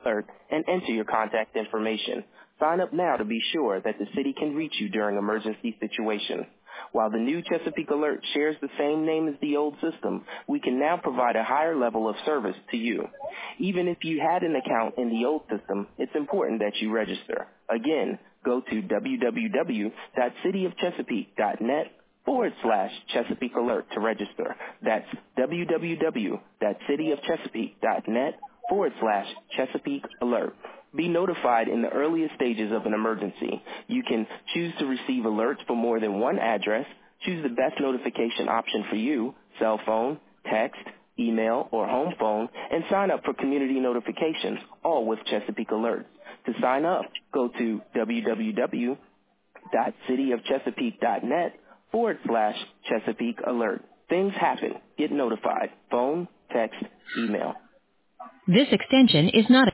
Alert and enter your contact information. Sign up now to be sure that the city can reach you during emergency situations. While the new Chesapeake Alert shares the same name as the old system, we can now provide a higher level of service to you. Even if you had an account in the old system, it's important that you register. Again, go to www.cityofchesapeake.net/Chesapeake Alert to register. That's www.cityofchesapeake.net/Chesapeake Alert. Be notified in the earliest stages of an emergency. You can choose to receive alerts for more than one address, choose the best notification option for you, cell phone, text, email, or home phone, and sign up for community notifications, all with Chesapeake Alert. To sign up, go to www.cityofchesapeake.net/Chesapeake Alert. Things happen. Get notified. Phone, text, email. This extension is not